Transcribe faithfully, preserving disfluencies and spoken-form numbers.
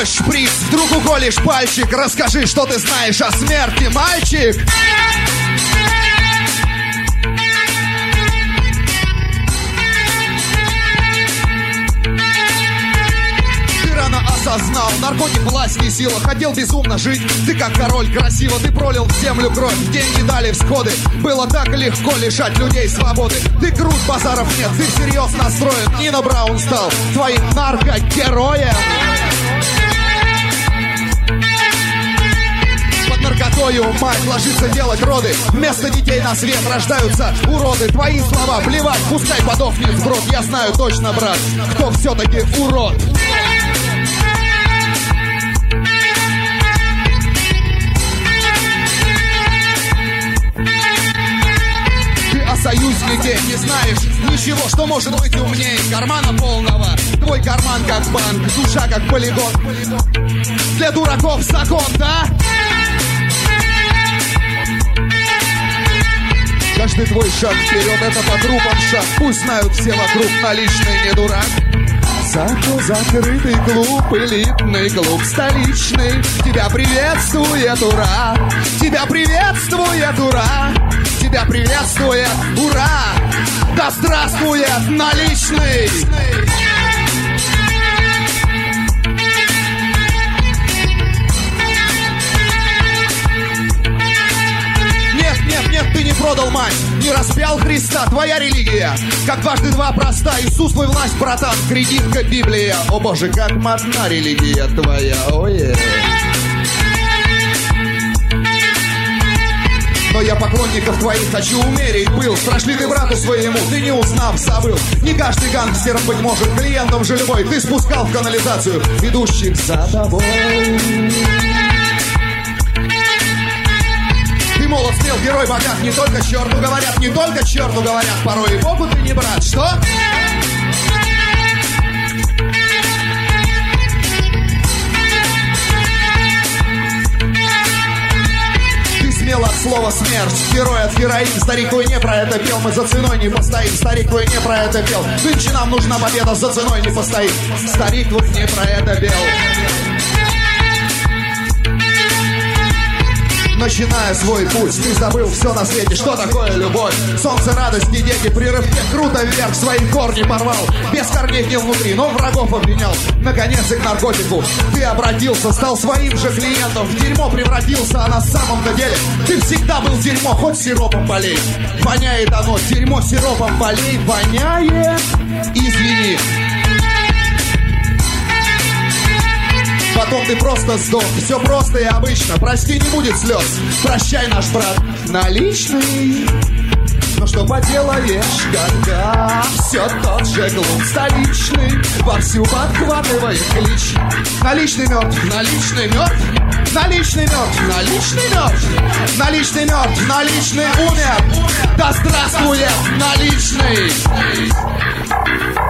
нож, шприц, вдруг уколешь пальчик. Расскажи, что ты знаешь о смерти, мальчик. Осознал, наркотик власть не сила. Хотел безумно жить, ты как король красиво. Ты пролил в землю кровь, деньги дали всходы. Было так легко лишать людей свободы. Ты крут, базаров нет, ты всерьез настроен. Нина Браун стал твоим наркогероем. Под наркотою мать ложится делать роды. Вместо детей на свет рождаются уроды. Твои слова плевать, пускай подохнет сброд. Я знаю точно, брат, кто все-таки урод. Союзники, не знаешь ничего, что может быть умнее кармана полного. Твой карман как банк, душа как полигон. Для дураков закон, да? Каждый твой шаг вперед — это по трупам шаг. Пусть знают все вокруг, наличный не дурак. Зато закрытый клуб, элитный клуб столичный. Тебя приветствует, ура! Тебя приветствует, ура! Тебя приветствует, ура! Да здравствует наличный! Нет, нет, нет, ты не продал мать, не распял Христа, твоя религия как дважды два проста. Иисус твой власть, братан, кредитка Библия. О боже, как модна религия твоя, ой. Но я поклонников твоих хочу умерить был. Прошли ты брату своему, ты не узнав, забыл. Не каждый гангстер, быть может, клиентом же любой. Ты спускал в канализацию идущих за тобой. Ты молод, смел, герой, богат. Не только черту говорят, не только черту говорят. Порой и Богу ты не брат, что? Смело от слова смерть, герой от героин. Старик твой не про это пел, мы за ценой не постоим. Старик твой не про это пел, нынче нам нужна победа, за ценой не постоим. Старик твой не про это пел. Начиная свой путь, ты забыл все на свете, что такое любовь. Солнце, радость, не дети, при рывке круто вверх свои корни порвал. Без корней гнил внутри, но врагов обвинял. Наконец и к наркотику ты обратился, стал своим же клиентом. В дерьмо превратился, а на самом-то деле ты всегда был дерьмо, хоть сиропом болей. Воняет оно, дерьмо сиропом болей. Воняет, извини. Потом ты просто сдох, все просто и обычно. Прости, не будет слез, прощай, наш брат наличный. Но что поделаешь, когда все тот же клуб столичный вовсю подхватывает клич. Наличный мертв, наличный мертв, наличный мертв, наличный мертв, наличный мертв, наличный умер. Да здравствует наличный!